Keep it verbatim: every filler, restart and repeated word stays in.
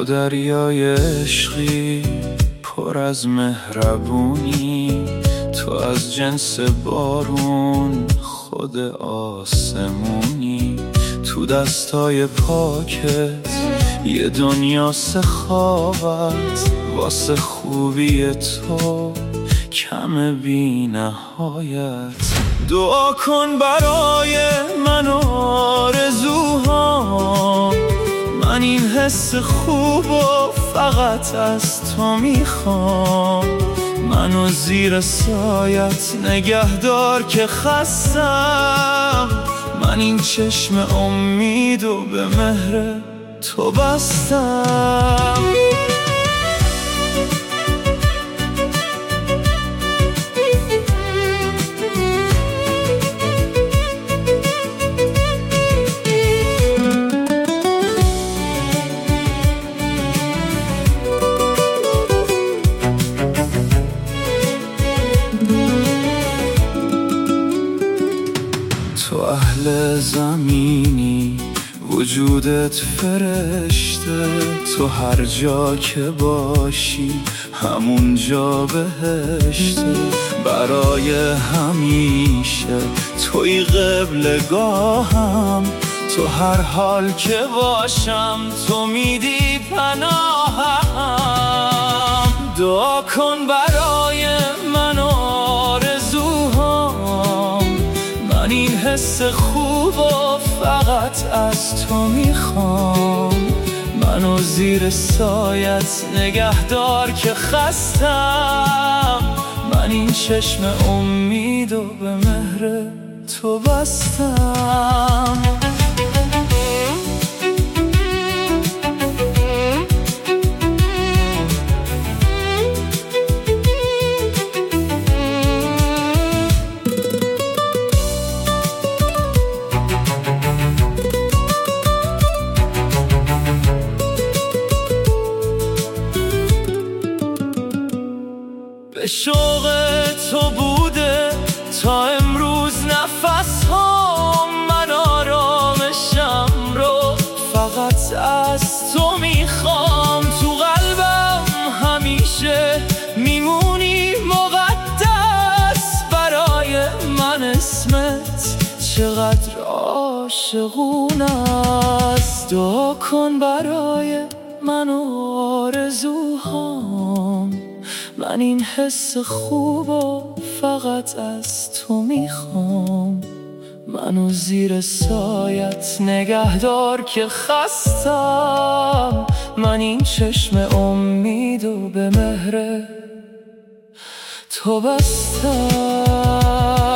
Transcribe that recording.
دریای عشقی پر از مهربونی، تو از جنس بارون خود آسمونی، تو دستای پاکت یه دنیا سخاوت، واسه خوبی تو کم بی نهایت. دعا کن برای من و آرزوهام، من این حس خوب و فقط از تو میخوام. منو زیر سایت نگهدار که خستم، من این چشم امید و به مهر تو بستم. تو اهل زمینی وجودت فرشته، تو هر جا که باشی همون جا بهشته. برای همیشه توی قبلگاهم، تو هر حال که باشم تو میدی پناهم. دعا کن برای من و آرزوهام، من این حس خوب و فقط از تو میخوام. منو زیر سایت نگهدار که خستم، من این چشم امید و به مهر تو بستم. به شوق تو بوده تا امروز نفس ها، من آرامشم رو فقط از تو میخوام. تو قلبم همیشه میمونی مقدس، برای من اسمت چقدر عاشقونه است. دعا کن برای من و آرزوهام، من این حس خوب و فقط از تو میخوام. منو زیر سایت نگهدار که خستم، من این چشم امید و به مهر تو بستم.